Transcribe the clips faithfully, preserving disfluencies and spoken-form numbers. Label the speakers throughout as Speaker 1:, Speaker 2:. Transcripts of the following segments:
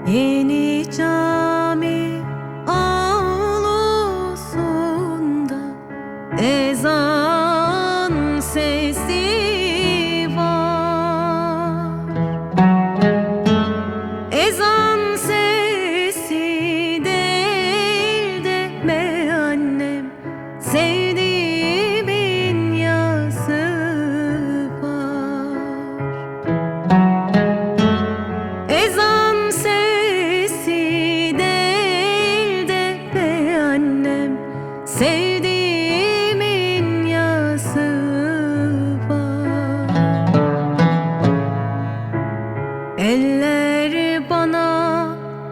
Speaker 1: Yeni cami avlusunda ezan sesi var. Ezan sesi değil de me annem, sevdiğimin yası var. Ezan sesi değil de me annem, sevdiğimin yası var. Eller bana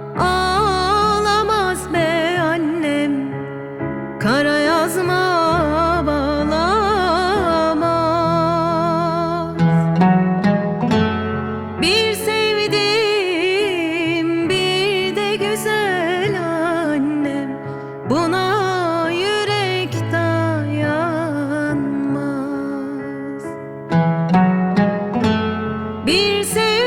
Speaker 1: ağlamaz be annem, kara yazma bağlamaz. Bir sevdim bir de güzel annem, buna yürek dayanmaz. Bir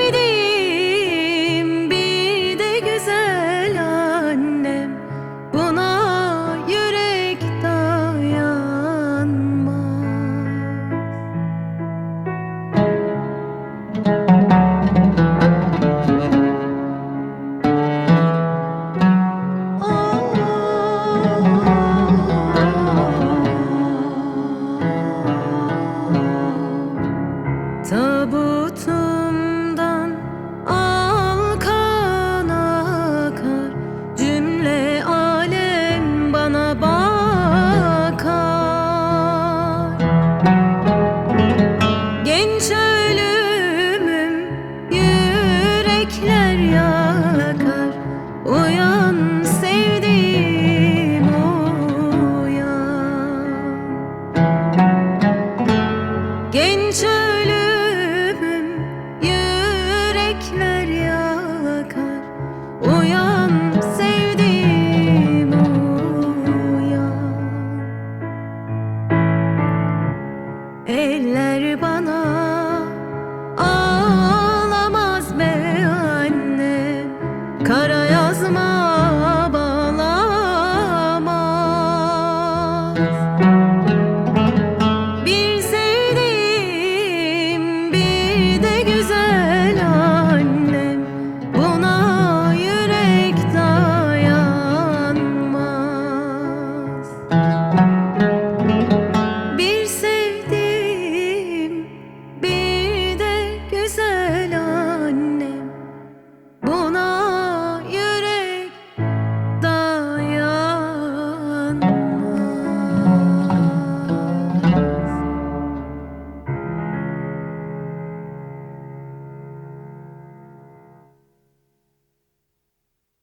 Speaker 1: sevdim bir de güzel annem, buna yürek dayanmaz. Tabutumdan alkan akar, cümle alem bana bakar. Genç ölümüm yürekler yakar, uyan sevdiğim uyan. Genç ölümüm yürekler yakar, uyan sevdiğim uyan. Eller bana ağlamaz be annem, kara